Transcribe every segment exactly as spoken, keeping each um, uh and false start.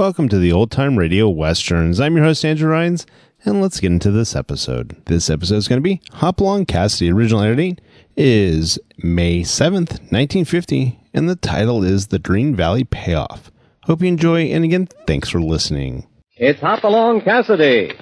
Welcome to the Old Time Radio Westerns. I'm your host, Andrew Rhynes, and let's get into this episode. This episode is going to be Hopalong Cassidy. Original air date is May seventh, nineteen fifty, and the title is The Green Valley Payoff. Hope you enjoy, and again, thanks for listening. It's Hopalong Cassidy.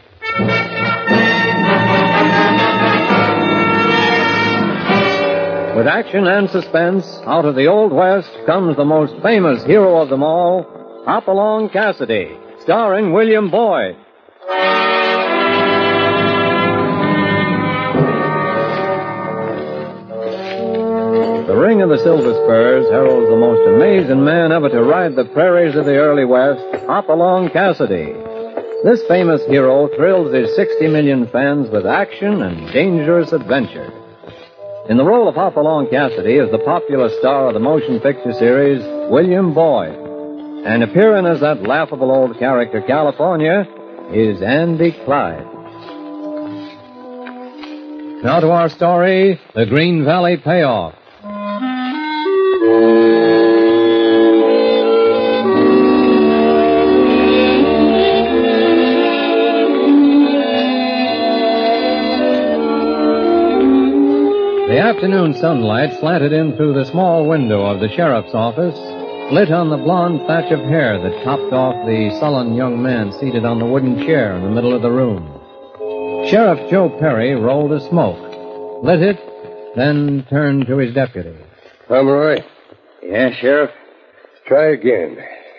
With action and suspense, out of the Old West comes the most famous hero of them all, Hopalong Cassidy, starring William Boyd. The Ring of the Silver Spurs heralds the most amazing man ever to ride the prairies of the early West, Hopalong Cassidy. This famous hero thrills his sixty million fans with action and dangerous adventure. In the role of Hopalong Cassidy is the popular star of the motion picture series, William Boyd. And appearing as that laughable old character, California, is Andy Clyde. Now to our story, The Green Valley Payoff. The afternoon sunlight slanted in through the small window of the sheriff's office, lit on the blonde thatch of hair that topped off the sullen young man seated on the wooden chair in the middle of the room. Sheriff Joe Perry rolled a smoke, lit it, then turned to his deputy. Pomeroy? Yeah, Sheriff? Try again.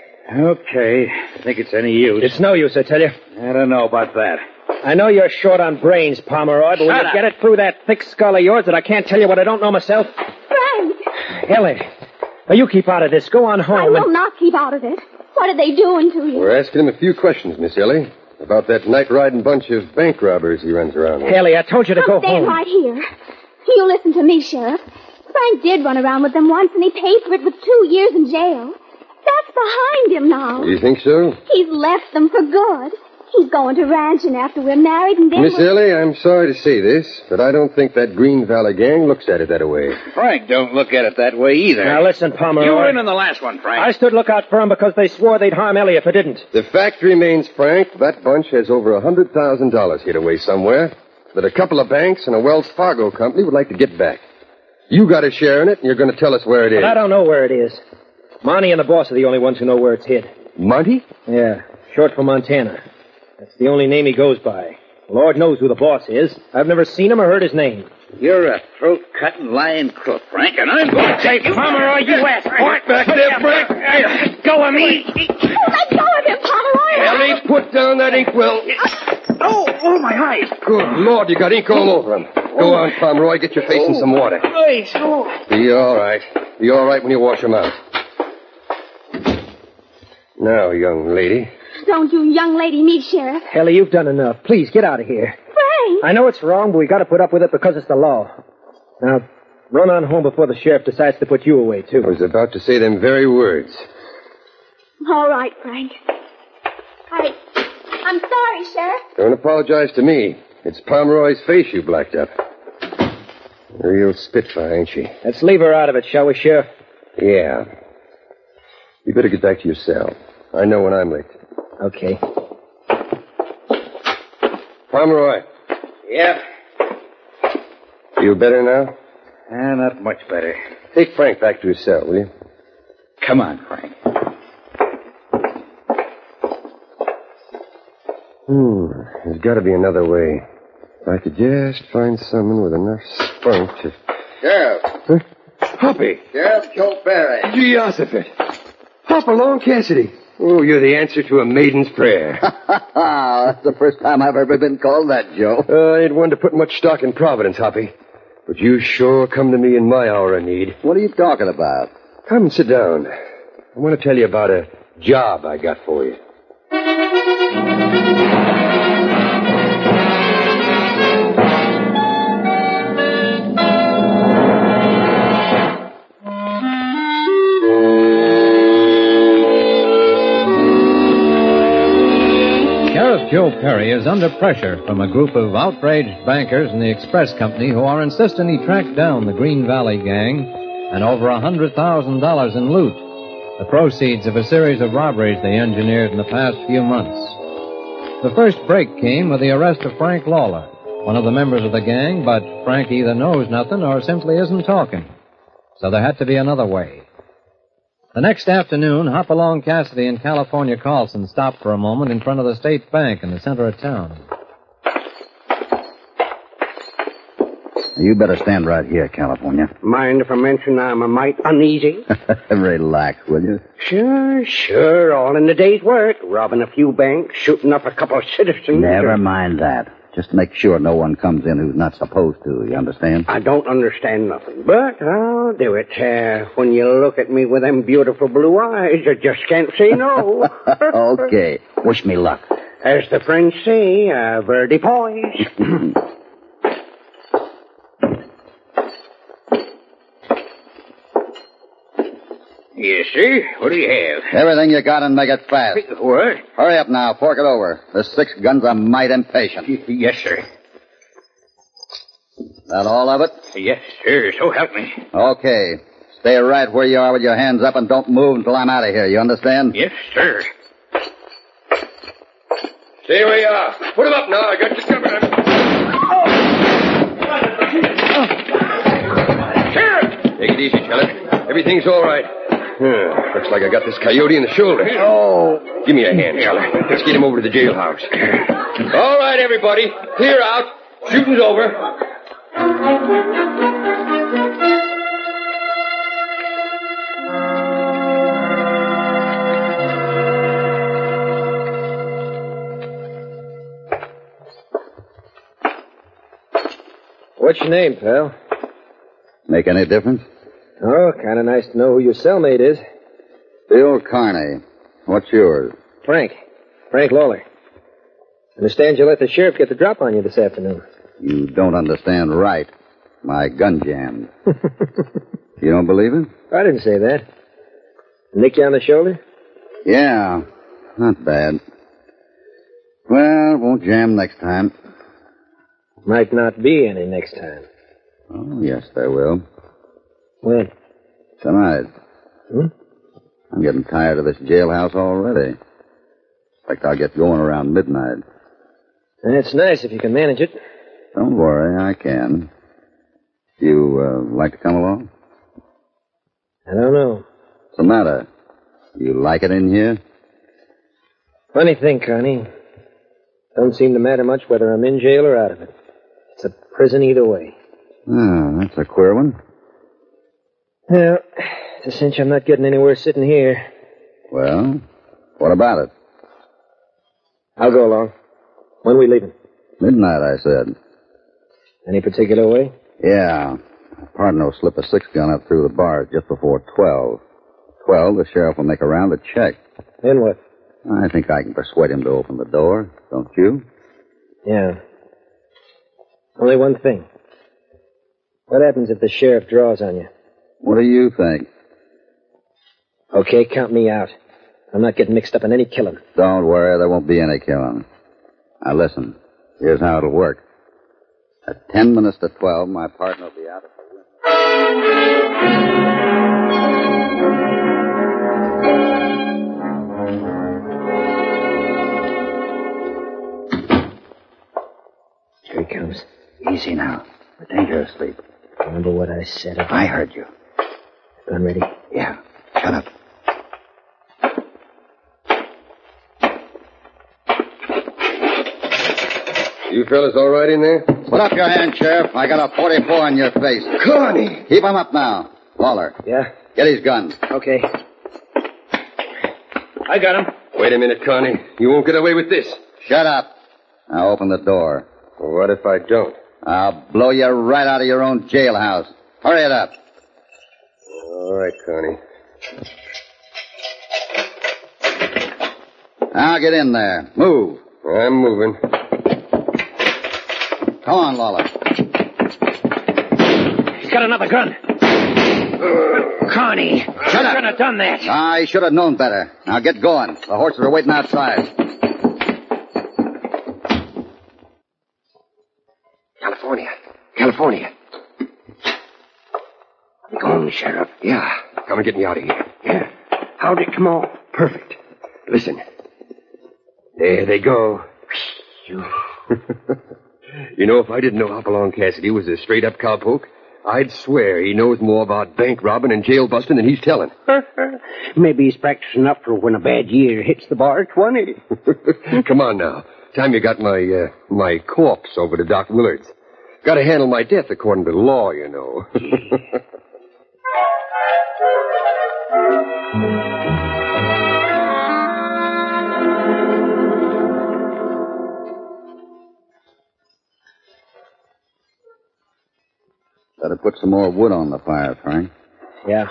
Okay. I think it's any use. It's no use, I tell you. I don't know about that. I know you're short on brains, Pomeroy, but when Shut you up. get it through that thick skull of yours that I can't tell you what I don't know myself. Frank! Ellie, now you keep out of this. Go on home. I will and... not keep out of it. What are they doing to you? We're asking him a few questions, Miss Ellie, about that night-riding bunch of bank robbers he runs around with. Ellie, I told you to I'm go staying home. right here. You listen to me, Sheriff. Frank did run around with them once, and he paid for it with two years in jail. That's behind him now. You think so? He's left them for good. He's going to ranching after we're married, and then... Miss we'll... Ellie, I'm sorry to say this, but I don't think that Green Valley gang looks at it that way. Frank don't look at it that way either. Now listen, Pomeroy. You were in on the last one, Frank. I stood lookout for them because they swore they'd harm Ellie if I didn't. The fact remains, Frank, that bunch has over a hundred thousand dollars hid away somewhere that a couple of banks and a Wells Fargo company would like to get back. You got a share in it, and you're going to tell us where it is. But I don't know where it is. Monty and the boss are the only ones who know where it's hid. Monty? Yeah, short for Montana. That's the only name he goes by. Lord knows who the boss is. I've never seen him or heard his name. You're a throat-cutting, lying crook, Frank, and I'm going to take you... Pomeroy, you ass! Point back there, Frank! Let go of me! Oh, let go of him, Pomeroy! Ellie, put down that inkwell. Oh, oh, my eyes! Good Lord, you got ink all over him. Go on, Pomeroy, get your face in some water. Eyes, oh. Be all right. Be all right when you wash them out. Now, young lady. Don't you young lady me, Sheriff. Ellie, you've done enough. Please, get out of here. Frank! I know it's wrong, but we got to put up with it because it's the law. Now, run on home before the sheriff decides to put you away, too. I was about to say them very words. All right, Frank. I... I'm sorry, Sheriff. Don't apologize to me. It's Pomeroy's face you blacked up. A real spitfire, ain't she? Let's leave her out of it, shall we, Sheriff? Yeah. You better get back to your cell. I know when I'm late. Okay. Pomeroy. Yeah. Feel better now? Ah, not much better. Take Frank back to his cell, will you? Come on, Frank. Hmm. There's got to be another way. If I could just find someone with enough spunk to... Sheriff. Huh? Hoppy! Sheriff Joe Perry. Gee, Ossifet. Hopalong Cassidy. Oh, you're the answer to a maiden's prayer. That's the first time I've ever been called that, Joe. Uh, I ain't one to put much stock in Providence, Hoppy. But you sure come to me in my hour of need. What are you talking about? Come and sit down. I want to tell you about a job I got for you. Joe Perry is under pressure from a group of outraged bankers in the Express Company who are insisting he track down the Green Valley gang and over a hundred thousand dollars in loot. the proceeds of a series of robberies they engineered in the past few months. The first break came with the arrest of Frank Lawler, one of the members of the gang, but Frank either knows nothing or simply isn't talking. So there had to be another way. The next afternoon, Hopalong Cassidy and California Carlson stopped for a moment in front of the State Bank in the center of town. You better stand right here, California. Mind if I mention I'm a mite uneasy? Relax, will you? Sure, sure. All in the day's work. Robbing a few banks, shooting up a couple of citizens. Never mind that. Just make sure no one comes in who's not supposed to, you understand? I don't understand nothing, but I'll do it. Uh, when you look at me with them beautiful blue eyes, I just can't say no. Okay. Wish me luck. As the French say, uh, verdi poise. Yes, sir. What do you have? Everything you got and make it fast. What? Hurry up now. Fork it over. The six guns are mighty impatient. Yes, sir. That all of it? Yes, sir. So help me. Okay. Stay right where you are with your hands up and don't move until I'm out of here. You understand? Yes, sir. Stay where you are. Put him up now. I got you covered. Sheriff! Take it easy, Keller. Everything's all right. Yeah, looks like I got this coyote in the shoulder. Oh. Give me a hand, Keller. Let's get him over to the jailhouse. All right, everybody. Clear out. Shooting's over. What's your name, pal? Make any difference? Oh, kind of nice to know who your cellmate is. Bill Carney. What's yours? Frank. Frank Lawler. Understand you let the sheriff get the drop on you this afternoon. You don't understand right. My gun jammed. You don't believe it? I didn't say that. Nick you on the shoulder? Yeah. Not bad. Well, it won't jam next time. Might not be any next time. Oh, yes, there will. When? Tonight. Hmm? I'm getting tired of this jailhouse already. Expect I'll get going around midnight. That's nice if you can manage it. Don't worry, I can. You, uh, like to come along? I don't know. What's the matter? You like it in here? Funny thing, Connie. Don't seem to matter much whether I'm in jail or out of it. It's a prison either way. Oh, that's a queer one. Well, it's a cinch I'm not getting anywhere sitting here. Well, what about it? I'll go along. When we leaving? Midnight, I said. Any particular way? Yeah. Pardon will slip a six-gun up through the bars just before twelve. Twelve, the sheriff will make a round to check. Then what? I think I can persuade him to open the door, don't you? Yeah. Only one thing. What happens if the sheriff draws on you? What do you think? Okay, count me out. I'm not getting mixed up in any killing. Don't worry, there won't be any killing. Now listen, here's how it'll work. At ten minutes to twelve, my partner will be out of the window. Here he comes. Easy now. Pretend you're asleep. Remember what I said about... I heard you. Gun ready? Yeah. Shut up. You fellas all right in there? Put up your hand, Sheriff. I got a forty-four in your face. Connie! Keep him up now. Lawler. Yeah? Get his gun. Okay. I got him. Wait a minute, Connie. You won't get away with this. Shut up. Now open the door. What if I don't? I'll blow you right out of your own jailhouse. Hurry it up. All right, Connie. Now get in there. Move. I'm moving. Come on, Lawler. He's got another gun. Connie. Shut up. Shouldn't have done that. I should have known better. Now get going. The horses are waiting outside. California. California. Be gone, Sheriff. Yeah. Come and get me out of here. Yeah. How'd it come off? Perfect. Listen. There they go. You know, if I didn't know Hopalong Cassidy was a straight-up cowpoke, I'd swear he knows more about bank robbing and jail busting than he's telling. Maybe he's practicing up for when a bad year hits the bar at twenty. Come on now. Time you got my, uh, my corpse over to Doc Willard's. Gotta handle my death according to the law, you know. Better put some more wood on the fire, Frank. Yeah.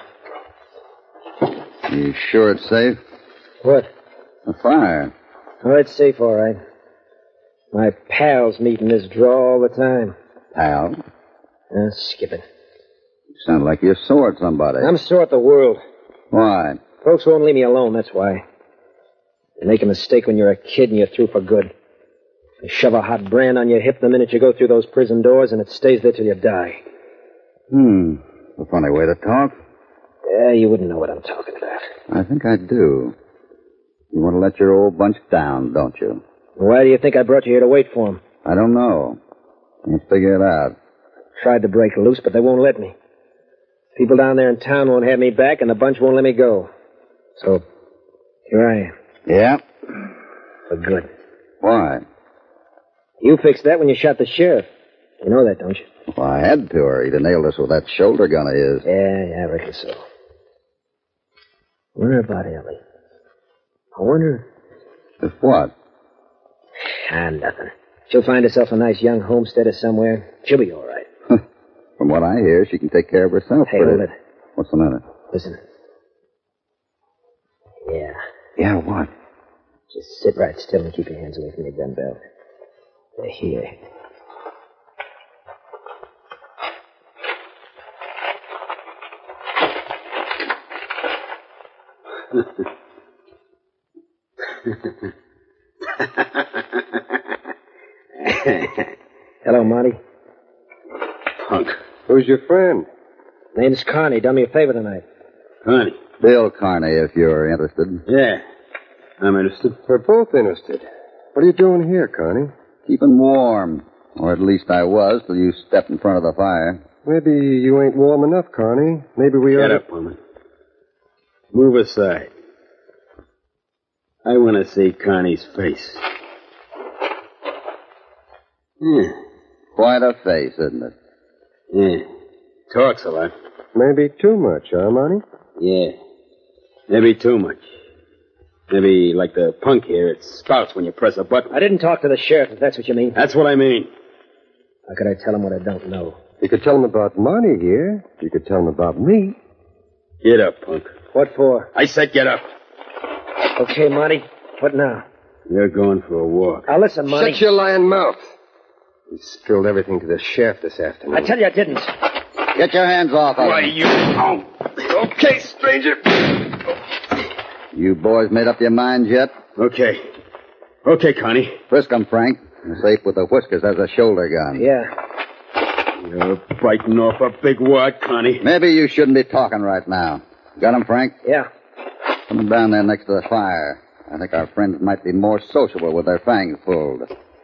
You sure it's safe? What? The fire. Oh, it's safe, all right. My pals meet in this draw all the time. Pal? Uh, skip it. You sound like you're sore at somebody. I'm sore at the world. Why? Folks won't leave me alone, that's why. You make a mistake when you're a kid and you're through for good. You shove a hot brand on your hip the minute you go through those prison doors, and it stays there till you die. Hmm. A funny way to talk. Yeah, you wouldn't know what I'm talking about. I think I do. You want to let your old bunch down, don't you? Why do you think I brought you here to wait for him? I don't know. Can't figure it out. Tried to break loose, but they won't let me. People down there in town won't have me back, and the bunch won't let me go. So, here I am. Yeah? For good. Why? You fixed that when you shot the sheriff. You know that, don't you? Well, I had to, or he'd have nailed us with that shoulder gun of his. Yeah, yeah, I reckon so. Wonder about Ellie. I wonder... If what? Ah, nothing. She'll find herself a nice young homesteader somewhere. She'll be all right. From what I hear, she can take care of herself. Hey, pretty- hold it. What's the matter? Listen. Yeah. Yeah, what? Just sit right still and keep your hands away from your gun belt. They're here. Hello, Monty. Punk. Who's your friend? Name's Carney. Done me a favor tonight. Honey. Bill Carney, if you're interested. Yeah. I'm interested. We're both interested. What are you doing here, Connie? Keeping warm. Or at least I was till you stepped in front of the fire. Maybe you ain't warm enough, Connie. Maybe we ought Get to... up, woman. Move aside. I want to see Connie's face. Yeah. Quite a face, isn't it? Yeah. Talks a lot. Maybe too much, huh, Monty? Yeah. Maybe too much. Maybe like the punk here, it spouts when you press a button. I didn't talk to the sheriff, if that's what you mean. That's what I mean. How could I tell him what I don't know? You could tell him about Monty here. You could tell him about me. Get up, punk. What for? I said get up. Okay, Monty. What now? You're going for a walk. Now listen, Monty. Shut your lying mouth. You spilled everything to the sheriff this afternoon. I tell you I didn't. Get your hands off of Why, him. you... Oh. Okay, stranger. You boys made up your minds yet? Okay. Okay, Connie. Frisk 'em, Frank. The safe with the whiskers has a shoulder gun. Yeah. You're biting off a big wad, Connie. Maybe you shouldn't be talking right now. Got 'em, Frank? Yeah. Put 'em down there next to the fire. I think our friends might be more sociable with their fangs pulled.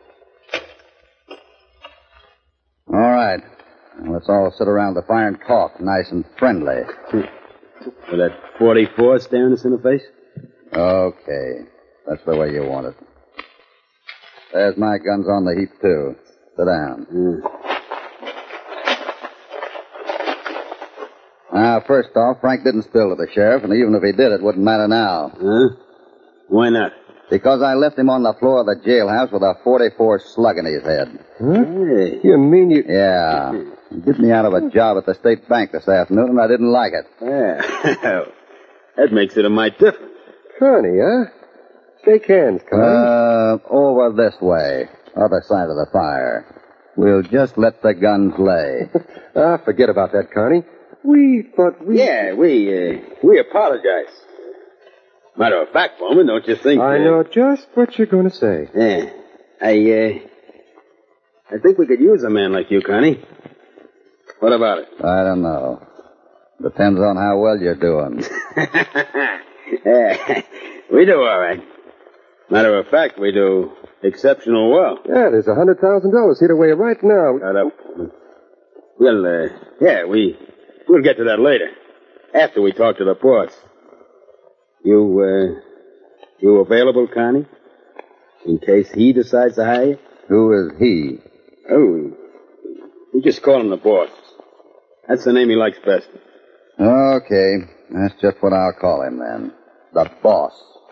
All right. Now let's all sit around the fire and talk, nice and friendly. With that forty-four staring us in the face? Okay. That's the way you want it. There's my guns on the heap, too. Sit down. Mm. Now, first off, Frank didn't spill to the sheriff, and even if he did, it wouldn't matter now. Huh? Why not? Because I left him on the floor of the jailhouse with a forty-four slug in his head. Hey. You mean you... Yeah. He did me out of a job at the state bank this afternoon, and I didn't like it. Yeah. That makes it a mite different. Connie, huh? Shake hands, Connie. Uh, over this way. Other side of the fire. We'll just let the guns lay. ah, forget about that, Connie. We thought we... Yeah, we, uh, we apologize. Matter of fact, Bowman, don't you think... I uh, know just what you're going to say. Yeah. I, uh... I think we could use a man like you, Connie. What about it? I don't know. Depends on how well you're doing. Yeah, we do all right. Matter of fact, we do exceptional well. Yeah, there's a hundred thousand dollars hid away right now. Shut up. Well, uh, yeah, we, we'll get to that later. After we talk to the boss. You, uh, you available, Connie? In case he decides to hire you? Who is he? Oh, we just call him the boss. That's the name he likes best. Okay, that's just what I'll call him then. The boss.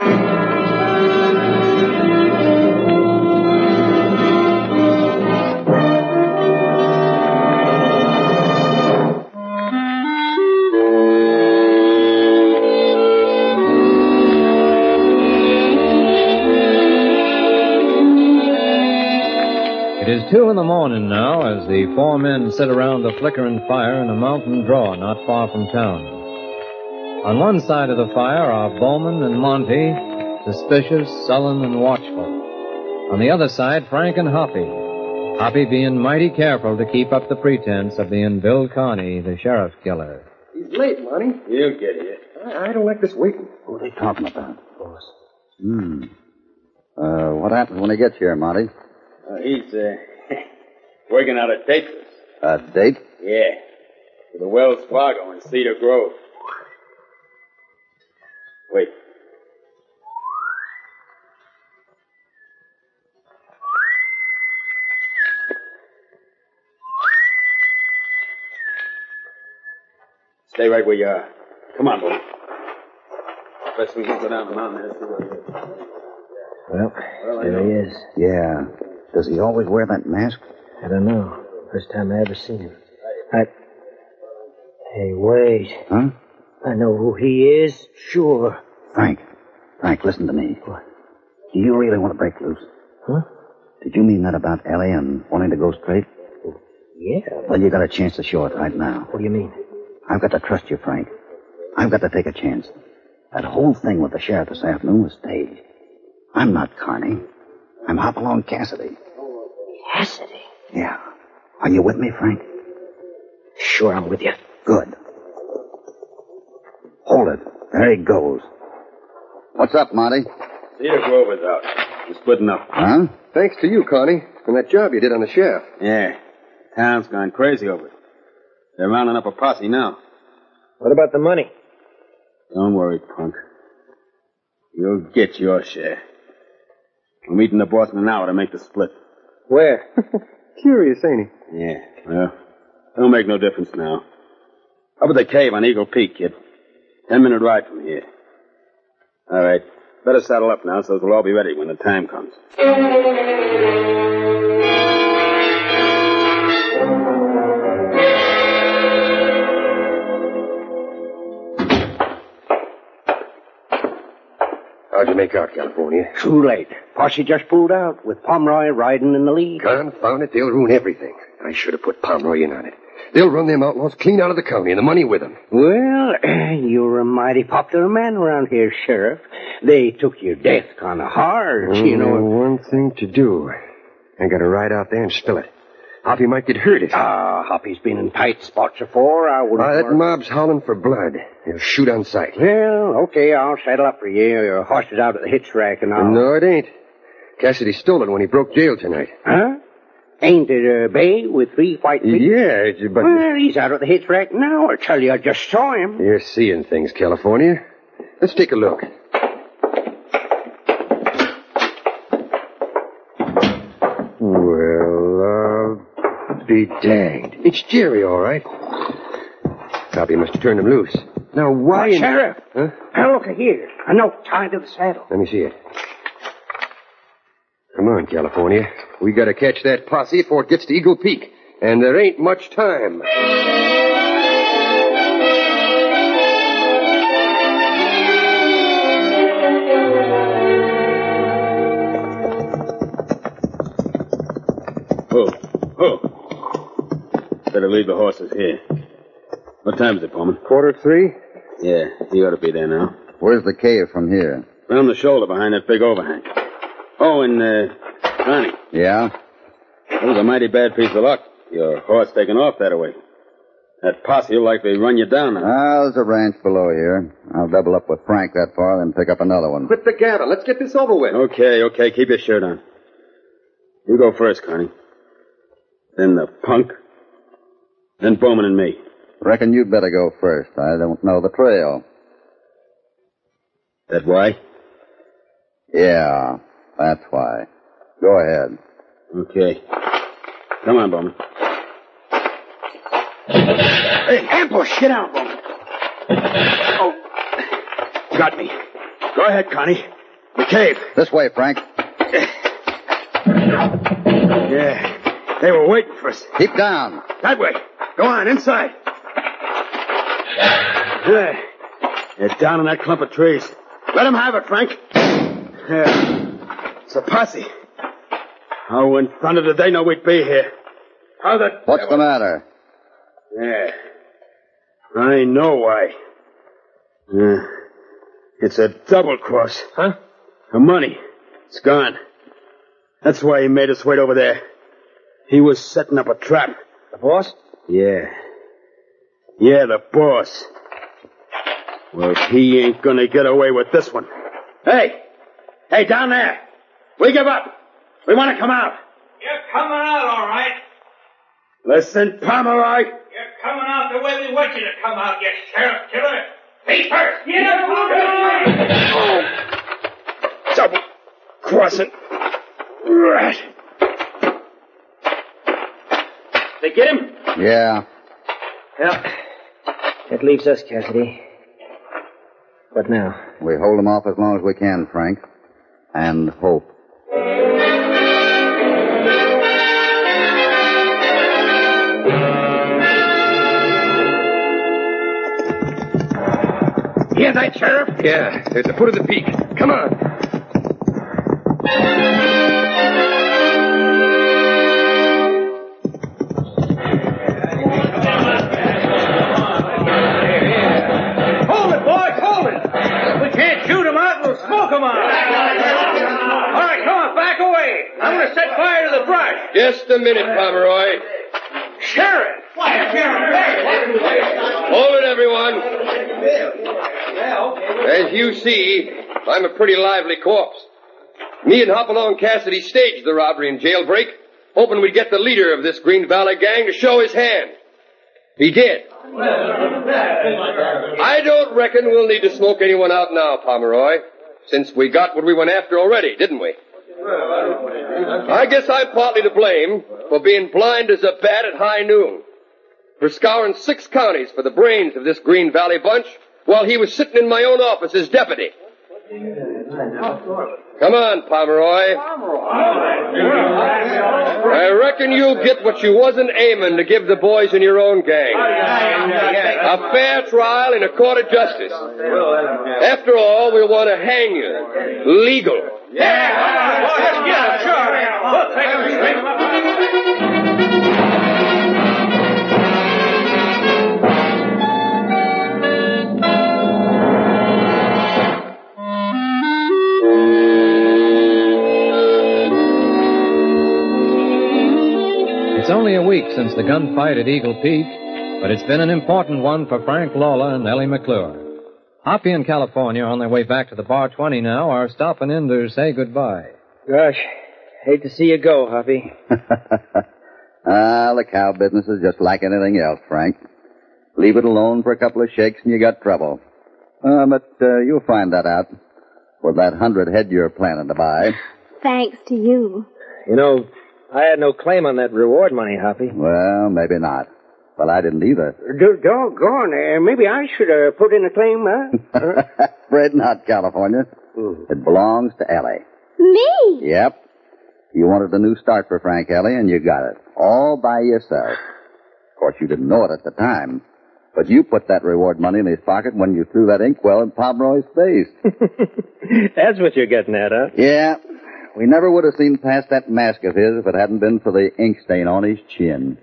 It is two in the morning now as the four men sit around a flickering fire in a mountain draw not far from town. On one side of the fire are Bowman and Monty, suspicious, sullen, and watchful. On the other side, Frank and Hoppy. Hoppy being mighty careful to keep up the pretense of being Bill Carney, the sheriff's killer. He's late, Monty. He'll get here. I, I don't like this waiting. What are they talking about, boss? Hmm. Uh, what happens when he gets here, Monty? Uh, he's, uh, working out a date for us. A date? Yeah. To the Wells Fargo in Cedar Grove. Wait. Stay right where you are. Come on, boy. Best we can go down the mountain and see where he is. Well, there he is. Yeah. Does he always wear that mask? I don't know. First time I ever seen him. I... Hey, wait. Huh? I know who he is. Sure. Frank. Frank, listen to me. What? Do you really want to break loose? Huh? Did you mean that about Ellie and wanting to go straight? Yeah. Well, you got a chance to show it right now. What do you mean? I've got to trust you, Frank. I've got to take a chance. That whole thing with the sheriff this afternoon was staged. I'm not Carney. I'm Hopalong Cassidy. Cassidy? Yeah. Are you with me, Frank? Sure, I'm with you. Good. Hold it. There he goes. What's up, Monty? Cedar Grove is out. We're splitting up. Huh? Thanks to you, Connie, and that job you did on the sheriff. Yeah. Town's gone crazy over it. They're rounding up a posse now. What about the money? Don't worry, punk. You'll get your share. We're meeting the boss in an hour to make the split. Where? Curious, ain't he? Yeah, well, it'll make no difference now. Up at the cave on Eagle Peak, kid. Ten minute ride from here. All right. Better saddle up now so we'll all be ready when the time comes. How'd you make out, California? Too late. Posse just pulled out with Pomeroy riding in the lead. Confound it, they'll ruin everything. I should have put Pomeroy in on it. They'll run them outlaws clean out of the county and the money with them. Well, you're a mighty popular man around here, Sheriff. They took your death kind of hard, Only you know. one thing to do. I gotta ride out there and spill it. Hoppy might get hurt. Ah, Hoppy's been in tight spots before. I wouldn't... Ah, that mob's howling for blood. They'll shoot on sight. Well, okay, I'll saddle up for you. Your horse is out at the hitch rack and I'll... No, it ain't. Cassidy stole it when he broke jail tonight. Huh? Ain't it a bay with three white feet? Yeah, it's, but... Well, he's out at the hitch rack now. I tell you, I just saw him. You're seeing things, California. Let's take a look. Well, uh, be danged. It's Jerry, all right. Hoppy must have turned him loose. Now, why... Oh, in- Sheriff. Huh? Now, look here. A note tied to the saddle. Let me see it. Come on, California. We gotta catch that posse before it gets to Eagle Peak. And there ain't much time. Oh, oh. Better leave the horses here. What time is it, Pullman? Quarter three? Yeah, he ought to be there now. Where's the cave from here? Round the shoulder behind that big overhang. Oh, and, uh, Connie, Yeah? that was a mighty bad piece of luck. Your horse taking off that way. That posse will likely run you down now. Ah, there's a ranch below here. I'll double up with Frank that far, then pick up another one. Quit the gabble. Let's get this over with. Okay, okay. Keep your shirt on. You go first, Connie. Then the punk. Then Bowman and me. Reckon you'd better go first. I don't know the trail. That why? Yeah, that's why. Go ahead. Okay. Come on, Bowman. Hey, ambush! Get out, Bowman. Oh. Got me. Go ahead, Connie. The cave. This way, Frank. Yeah. They were waiting for us. Keep down. That way. Go on, inside. There. They're down in that clump of trees. Let them have it, Frank. Yeah. It's a posse. How in thunder did they know we'd be here? How the... What's the matter? Yeah. I know why. Yeah. It's a double cross. Huh? The money. It's gone. That's why he made us wait over there. He was setting up a trap. The boss? Yeah. Yeah, the boss. Well, he ain't gonna get away with this one. Hey! Hey, down there! We give up! We want to come out! You're coming out, all right. Listen, Pomeroy! You're coming out the way we want you to come out, you sheriff killer! Feet first! Yeah, oh. Double crossing. Rat. They get him? Yeah. Well, that leaves us, Cassidy. What now? We hold them off as long as we can, Frank. And hope. Hear that, Sheriff? Yeah, there's the foot of the peak. Come on. Hold it, boys, hold it! We can't shoot them out, we'll smoke them out. All right, come on, back away. I'm going to set fire to the brush. Just a minute, Pomeroy. Sheriff! Hold it, everyone. As you see, I'm a pretty lively corpse. Me and Hopalong Cassidy staged the robbery and jailbreak, hoping we'd get the leader of this Green Valley gang to show his hand. He did. I don't reckon we'll need to smoke anyone out now, Pomeroy, since we got what we went after already, didn't we? I guess I'm partly to blame for being blind as a bat at high noon, for scouring six counties for the brains of this Green Valley bunch while he was sitting in my own office as deputy. Come on, Pomeroy. I reckon you'll get what you wasn't aiming to give the boys in your own gang. A fair trial in a court of justice. After all, we'll want to hang you. Legal. Yeah! Let's get him, sure. We'll take him straight. It's only a week since the gunfight at Eagle Peak, but it's been an important one for Frank Lawler and Ellie McClure. Hoppy and California, on their way back to the Bar twenty now, are stopping in to say goodbye. Gosh, hate to see you go, Hoppy. Ah, the cow business is just like anything else, Frank. Leave it alone for a couple of shakes and you got trouble. Uh, but uh, you'll find that out with that hundred head you're planning to buy. Thanks to you. You know, I had no claim on that reward money, Hoppy. Well, maybe not. Well, I didn't either. D- doggone, uh, maybe I should have put in a claim, huh? Afraid not, California. Mm. It belongs to Ellie. Me? Yep. You wanted a new start for Frank, Ellie, and you got it. All by yourself. Of course, you didn't know it at the time. But you put that reward money in his pocket when you threw that inkwell in Pomeroy's face. That's what you're getting at, huh? Yeah. We never would have seen past that mask of his if it hadn't been for the ink stain on his chin.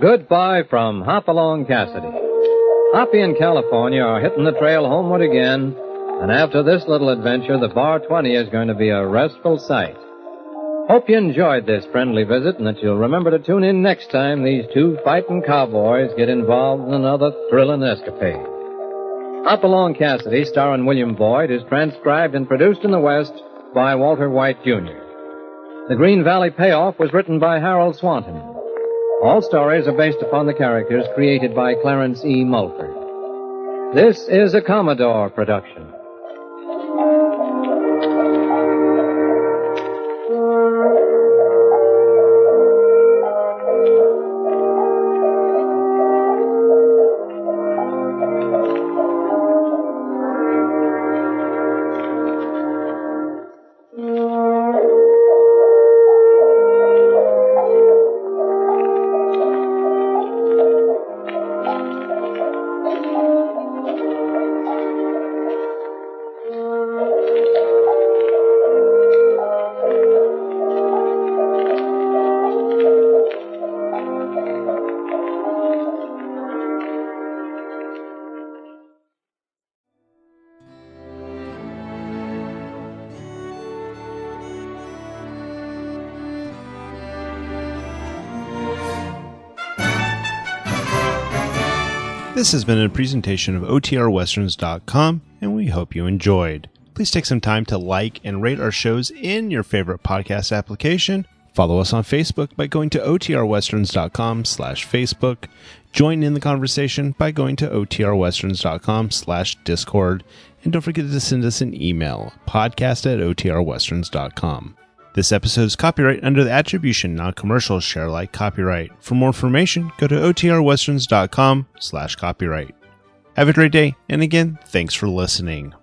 Goodbye from Hopalong Cassidy. Hoppy and California are hitting the trail homeward again, and after this little adventure, the Bar twenty is going to be a restful sight. Hope you enjoyed this friendly visit and that you'll remember to tune in next time these two fighting cowboys get involved in another thrilling escapade. Hopalong Cassidy, starring William Boyd, is transcribed and produced in the West by Walter White, Junior The Green Valley Payoff was written by Harold Swanton. All stories are based upon the characters created by Clarence E. Mulford. This is a Commodore production. This has been a presentation of O T R Westerns dot com, and we hope you enjoyed. Please take some time to like and rate our shows in your favorite podcast application. Follow us on Facebook by going to O T R Westerns dot com slash Facebook. Join in the conversation by going to O T R Westerns dot com slash Discord. And don't forget to send us an email, podcast at O T R Westerns dot com. This episode is copyright under the Attribution Non-Commercial Share Alike copyright. For more information, go to O T R Westerns dot com slash copyright. Have a great day, and again, thanks for listening.